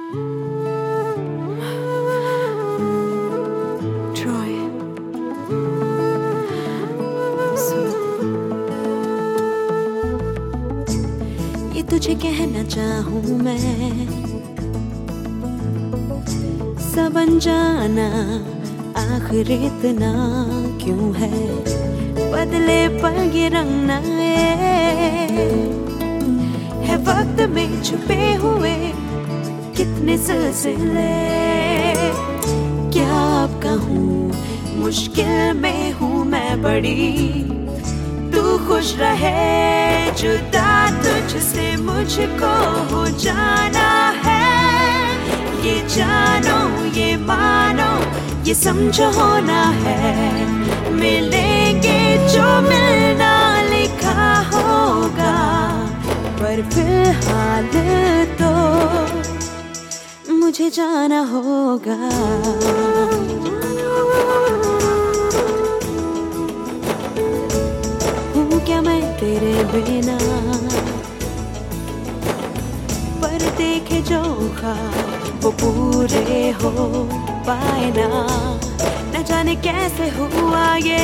Troy, ये तुझे कहना चाहूँ मैं, सब अनजाना आखिर इतना क्यों है, बदले पर ये रंग नए है, वक्त में छुपे हुए कितने सिलसिले, क्या अब कहूँ मुश्किल में हूँ मैं बड़ी, तू खुश रहे जुदा तुझसे मुझको हो जाना है, ये जानो ये मानो ये समझो होना है, मिलेंगे जो मिलना लिखा होगा, पर फिलहाल तो मुझे जाना होगा। हूँ क्या मैं तेरे बिना, पर देखे जो ख्वाब वो पूरे हो पाए ना, न जाने कैसे हुआ ये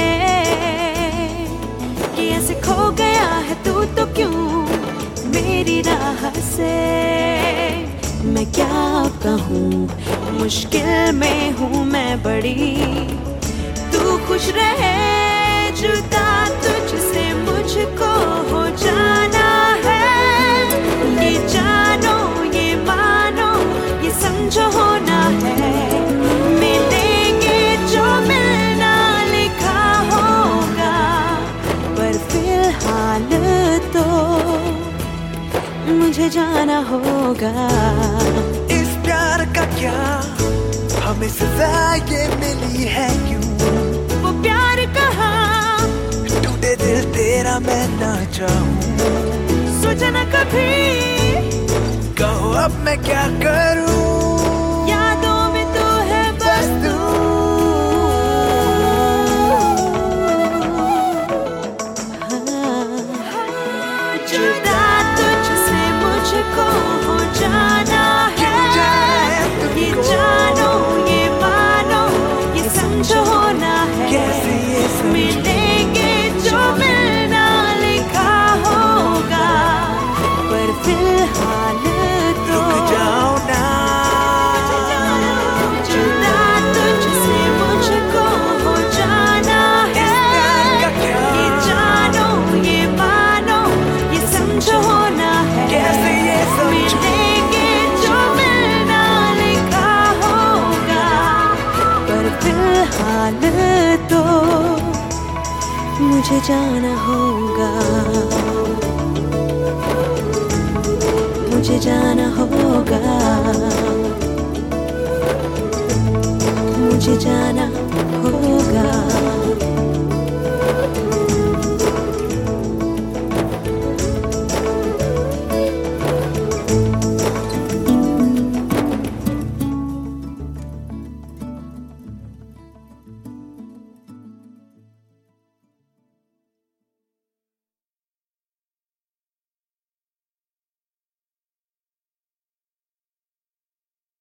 कि ऐसे खो गया है तू तो क्यों मेरी राह से, मैं क्या कहूँ मुश्किल में हूँ मैं बड़ी, तू खुश रहे जुदा तुझसे मुझको हो जाना है, ये जानो ये मानो ये समझो होना है, मिलेंगे जो मिलना लिखा होगा, पर फिलहाल तो मुझे जाना होगा। इस प्यार का क्या हमें सजा ये मिली है क्यों, वो प्यार कहाँ टूटे दिल तेरा मैं ना चाहूँ, सोचा न कभी, कहो अब मैं क्या करूँ, यादों में तू है बस तू, जुदा तुझसे मुझको हो जाना है, ये जानो ये मानो ये समझो होना है, कैसे ये समझूं? मिलेंगे जो मिलना लिखा होगा, पर फिलहाल तो रुक जाओ ना, जुदा तुझसे मुझको हो जाना है, ये जानो ये मानो ये समझो होना है, कैसे ये समझूं? मिलेंगे जो मिलना लिखा होगा, पर फिलहाल तो मुझे जाना होगा, मुझे जाना होगा, मुझे जाना